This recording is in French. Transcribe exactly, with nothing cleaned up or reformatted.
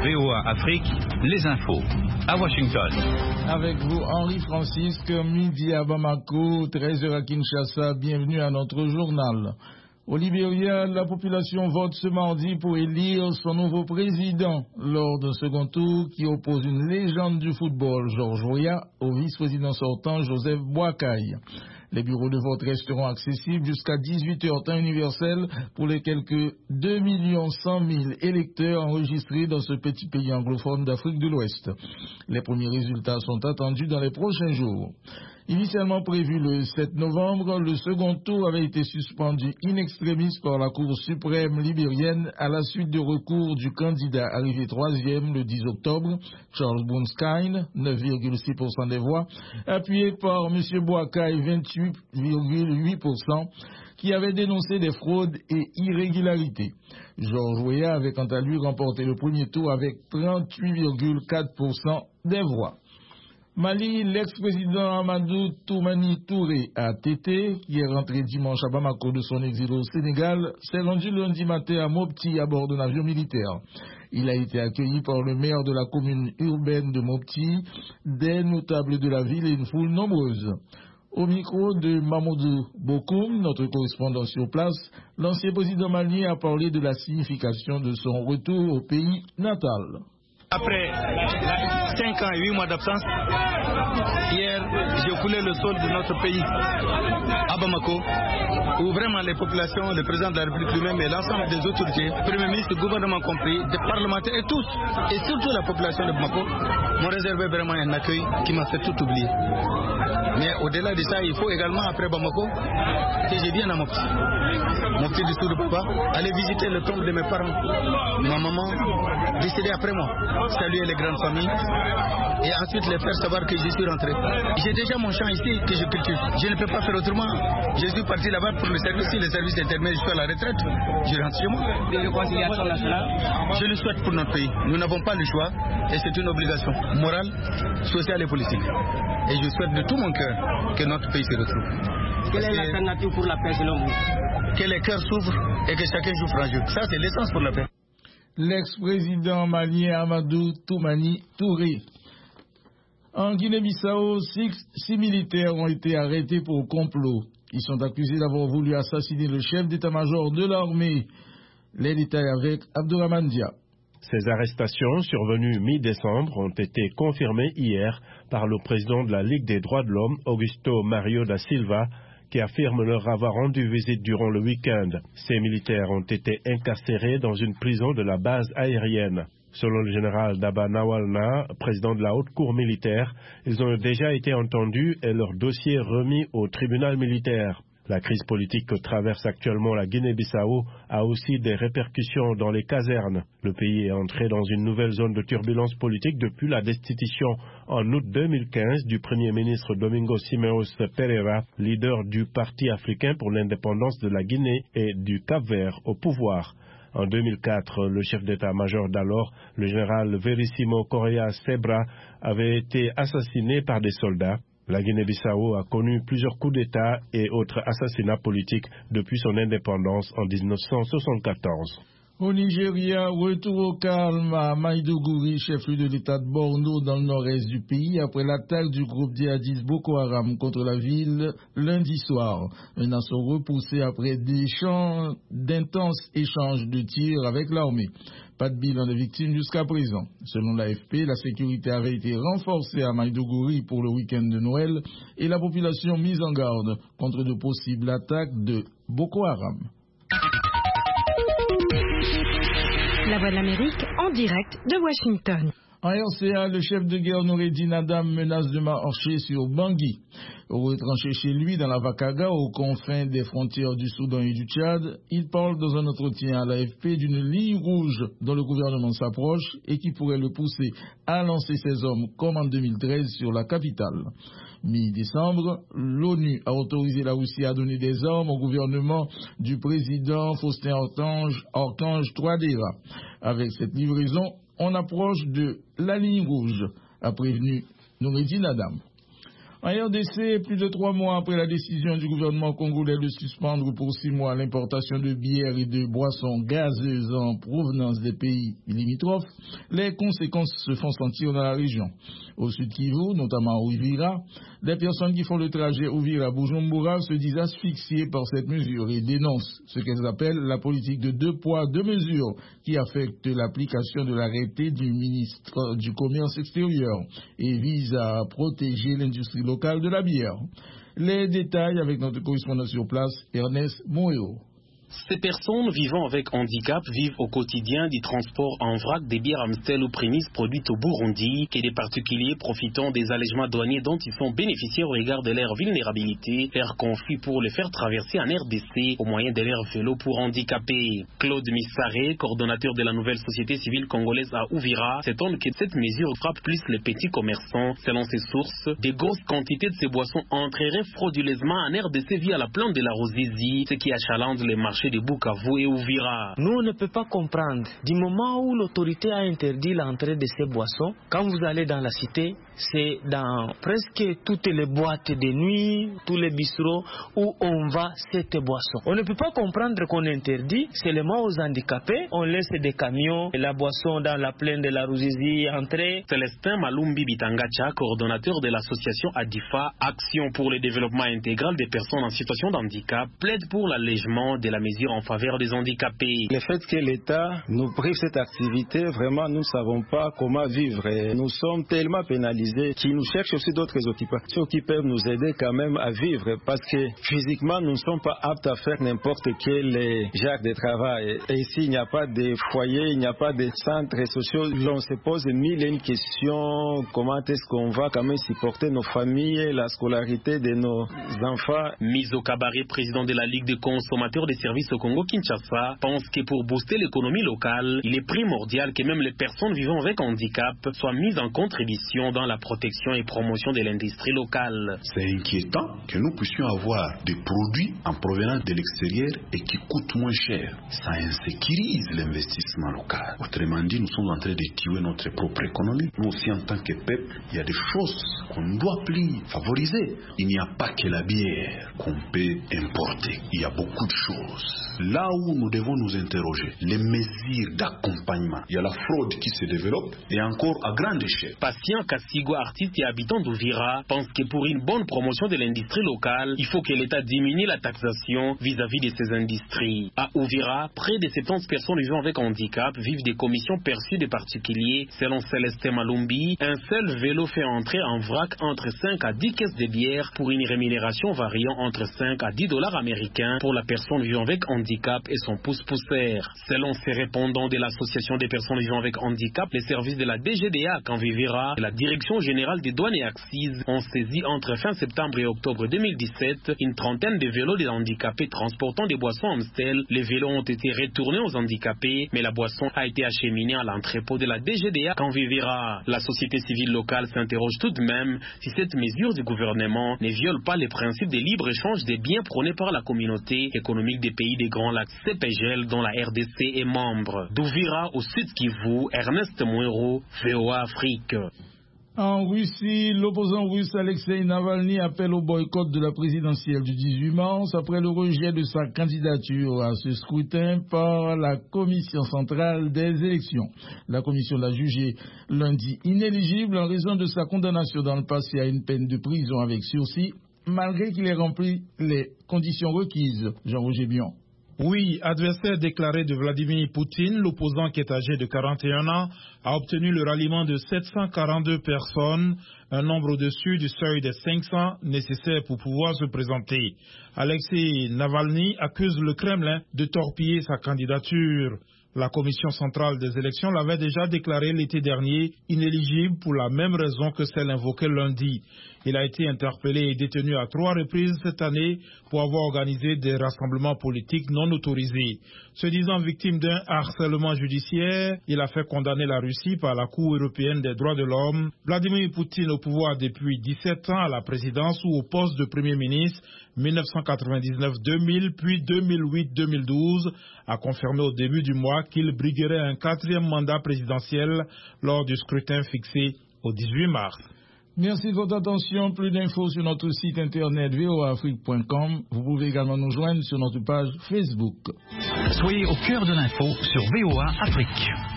V O A Afrique, les infos. À Washington. Avec vous, Henri Francisque, midi à Bamako, treize heures à Kinshasa. Bienvenue à notre journal. Au Libéria, la population vote ce mardi pour élire son nouveau président lors d'un second tour qui oppose une légende du football, Georges Weah, au vice-président sortant, Joseph Boakai. Les bureaux de vote resteront accessibles jusqu'à dix-huit heures temps universel pour les quelques deux millions cent mille électeurs enregistrés dans ce petit pays anglophone d'Afrique de l'Ouest. Les premiers résultats sont attendus dans les prochains jours. Initialement prévu le sept novembre, le second tour avait été suspendu in extremis par la Cour suprême libérienne à la suite de recours du candidat arrivé troisième le dix octobre, Charles Boonskine, neuf virgule six pour cent des voix, appuyé par M. Boakai, vingt-huit virgule huit pour cent, qui avait dénoncé des fraudes et irrégularités. Georges Weah avait quant à lui remporté le premier tour avec trente-huit virgule quatre pour cent des voix. Mali, l'ex-président Amadou Toumani Touré A T T, qui est rentré dimanche à Bamako de son exil au Sénégal, s'est rendu lundi matin à Mopti à bord d'un avion militaire. Il a été accueilli par le maire de la commune urbaine de Mopti, des notables de la ville et une foule nombreuse. Au micro de Mamoudou Bokoum, notre correspondant sur place, l'ancien président malien a parlé de la signification de son retour au pays natal. Après cinq ans et huit mois d'absence, hier j'ai coulé le sol de notre pays à Bamako, où vraiment les populations, le président de la République lui-même et l'ensemble des autorités, Premier ministre, gouvernement compris, des parlementaires et tous, et surtout la population de Bamako, m'ont réservé vraiment un accueil qui m'a fait tout oublier. Mais au-delà de ça, il faut également, après Bamako, que je vienne à Mopti. Mopti du Soudou Papa, aller visiter le tombe de mes parents, ma maman, décédée après moi, saluer les grandes familles et ensuite les faire savoir que je suis rentré. J'ai déjà mon champ ici que je cultive. Je ne peux pas faire autrement. Je suis parti là-bas pour le service, si le service est terminé, je suis à la retraite. Je rentre chez moi. De réconciliation nationale. Je le souhaite pour notre pays. Nous n'avons pas le choix et c'est une obligation morale, sociale et politique. Et je souhaite de tout mon cœur que notre pays se retrouve. Quelle est l'alternative pour la paix selon vous? Que les cœurs s'ouvrent et que chacun joue franc jeu. Ça, c'est l'essence pour la paix. L'ex-président malien Amadou Toumani Touré. En Guinée-Bissau, six, six militaires ont été arrêtés pour complot. Ils sont accusés d'avoir voulu assassiner le chef d'état-major de l'armée. Les détails avec Abdourahmane Dia. Ces arrestations, survenues mi-décembre, ont été confirmées hier par le président de la Ligue des droits de l'homme, Augusto Mario da Silva, qui affirme leur avoir rendu visite durant le week-end. Ces militaires ont été incarcérés dans une prison de la base aérienne. Selon le général Daba Nawalna, président de la haute cour militaire, ils ont déjà été entendus et leur dossier remis au tribunal militaire. La crise politique que traverse actuellement la Guinée-Bissau a aussi des répercussions dans les casernes. Le pays est entré dans une nouvelle zone de turbulence politique depuis la destitution en août deux mille quinze du Premier ministre Domingo Simeos Pereira, leader du Parti africain pour l'indépendance de la Guinée et du Cap-Vert au pouvoir. En deux mille quatre, le chef d'état-major d'alors, le général Verissimo Correa Sebra, avait été assassiné par des soldats. La Guinée-Bissau a connu plusieurs coups d'État et autres assassinats politiques depuis son indépendance en mille neuf cent soixante-quatorze. Au Nigeria, retour au calme à Maïdougouri, chef-lieu de l'État de Borno dans le nord-est du pays, après l'attaque du groupe djihadiste Boko Haram contre la ville lundi soir. Un assaut repoussé après d'intenses échanges de tirs avec l'armée. Pas de bilan de victimes jusqu'à présent. Selon l'A F P, la sécurité avait été renforcée à Maïdougouri pour le week-end de Noël et la population mise en garde contre de possibles attaques de Boko Haram. La Voix de l'Amérique en direct de Washington. En R C A, le chef de guerre Noureddin Adam menace de marcher sur Bangui. Retranché chez lui dans la Vakaga, aux confins des frontières du Soudan et du Tchad, il parle dans un entretien à l'A F P d'une ligne rouge dont le gouvernement s'approche et qui pourrait le pousser à lancer ses hommes comme en deux mille treize sur la capitale. Mi-décembre, l'ONU a autorisé la Russie à donner des armes au gouvernement du président Faustin Archange, Archange Touadéra. Avec cette livraison, on approche de la ligne rouge, a prévenu Noureddin Adam. En R D C, plus de trois mois après la décision du gouvernement congolais de suspendre pour six mois l'importation de bières et de boissons gazeuses en provenance des pays limitrophes, les conséquences se font sentir dans la région. Au sud Kivu, notamment à Uvira, les personnes qui font le trajet Uvira-Bujumbura se disent asphyxiées par cette mesure et dénoncent ce qu'elles appellent la politique de deux poids, deux mesures qui affecte l'application de l'arrêté du ministre du Commerce extérieur et vise à protéger l'industrie locale de la bière. Les détails avec notre correspondant sur place, Ernest Moeo. Ces personnes vivant avec handicap vivent au quotidien du transport en vrac des bières Amstel ou prémices produites au Burundi et des particuliers profitant des allègements douaniers dont ils sont bénéficiaires au regard de leur vulnérabilité, leur conflit pour les faire traverser en R D C au moyen de leur vélo pour handicapés. Claude Missaré, coordonnateur de la nouvelle société civile congolaise à Uvira, s'étonne que cette mesure frappe plus les petits commerçants. Selon ses sources, des grosses quantités de ces boissons entreraient frauduleusement en R D C via la plante de la Rosizi, ce qui achalandre les marchés de Bukavu et Uvira. Nous, on ne peut pas comprendre. Du moment où l'autorité a interdit l'entrée de ces boissons, quand vous allez dans la cité, c'est dans presque toutes les boîtes de nuit, tous les bistrots où on vend cette boisson. On ne peut pas comprendre qu'on interdit seulement aux handicapés. On laisse des camions et la boisson dans la plaine de la Ruzizi entrer. Célestin Malumbi Bitangacha, coordonnateur de l'association ADIFA, Action pour le développement intégral des personnes en situation de handicap, plaide pour l'allègement de la mesure en faveur des handicapés. Le fait que l'État nous prive cette activité, vraiment nous ne savons pas comment vivre. Et nous sommes tellement pénalisés qu'ils nous cherchent aussi d'autres occupations qui peuvent nous aider quand même à vivre, parce que physiquement nous ne sommes pas aptes à faire n'importe quel genre de travail. Et ici il n'y a pas de foyer, il n'y a pas de centres sociaux. On se pose mille et une questions. Comment est-ce qu'on va quand même supporter nos familles, la scolarité de nos enfants? Mizo Kabare, président de la Ligue des consommateurs des services au Congo-Kinshasa, pense que pour booster l'économie locale, il est primordial que même les personnes vivant avec handicap soient mises en contribution dans la protection et promotion de l'industrie locale. C'est inquiétant que nous puissions avoir des produits en provenance de l'extérieur et qui coûtent moins cher. Ça insécurise l'investissement local. Autrement dit, nous sommes en train de tuer notre propre économie. Nous aussi, en tant que peuple, il y a des choses qu'on ne doit plus favoriser. Il n'y a pas que la bière qu'on peut importer. Il y a beaucoup de choses. Là où nous devons nous interroger, les mesures d'accompagnement. Il y a la fraude qui se développe et encore à grande échelle. Patient Kassigo, artiste et habitant d'Uvira, pense que pour une bonne promotion de l'industrie locale, il faut que l'État diminue la taxation vis-à-vis de ces industries. À Uvira, près de soixante-dix personnes vivant avec handicap vivent des commissions perçues des particuliers. Selon Célestin Malumbi, un seul vélo fait entrer en vrac entre cinq à dix caisses de bière pour une rémunération variant entre cinq à dix dollars américains pour la personne vivant avec handicap et son pouce-pousseur. Selon ces répondants de l'association des personnes vivant avec handicap, les services de la D G D A Kanvivira et la Direction générale des douanes et accises ont saisi entre fin septembre et octobre deux mille dix-sept une trentaine de vélos des handicapés transportant des boissons Amstel. Les vélos ont été retournés aux handicapés, mais la boisson a été acheminée à l'entrepôt de la D G D A Kanvivira. La société civile locale s'interroge tout de même si cette mesure du gouvernement ne viole pas les principes de libre-échange des biens prônés par la communauté économique des pays des Grands Lacs C P G L dont la R D C est membre. D'Uvira au Sud Kivu, Ernest Mouero, V O A Afrique. En Russie, l'opposant russe Alexei Navalny appelle au boycott de la présidentielle du dix-huit mars après le rejet de sa candidature à ce scrutin par la Commission centrale des élections. La commission l'a jugé lundi inéligible en raison de sa condamnation dans le passé à une peine de prison avec sursis, malgré qu'il ait rempli les conditions requises. Jean-Roger Bion. Oui, adversaire déclaré de Vladimir Poutine, l'opposant qui est âgé de quarante et un ans a obtenu le ralliement de sept cent quarante-deux personnes, un nombre au-dessus du seuil des cinq cents nécessaires pour pouvoir se présenter. Alexei Navalny accuse le Kremlin de torpiller sa candidature. La Commission centrale des élections l'avait déjà déclaré l'été dernier inéligible pour la même raison que celle invoquée lundi. Il a été interpellé et détenu à trois reprises cette année pour avoir organisé des rassemblements politiques non autorisés. Se disant victime d'un harcèlement judiciaire, il a fait condamner la Russie par la Cour européenne des droits de l'homme. Vladimir Poutine au pouvoir depuis dix-sept ans à la présidence ou au poste de Premier ministre mille neuf cent quatre-vingt-dix-neuf deux mille puis deux mille huit deux mille douze a confirmé au début du mois qu'il briguerait un quatrième mandat présidentiel lors du scrutin fixé au dix-huit mars. Merci de votre attention. Plus d'infos sur notre site internet v o a afrique point com. Vous pouvez également nous joindre sur notre page Facebook. Soyez au cœur de l'info sur V O A Afrique.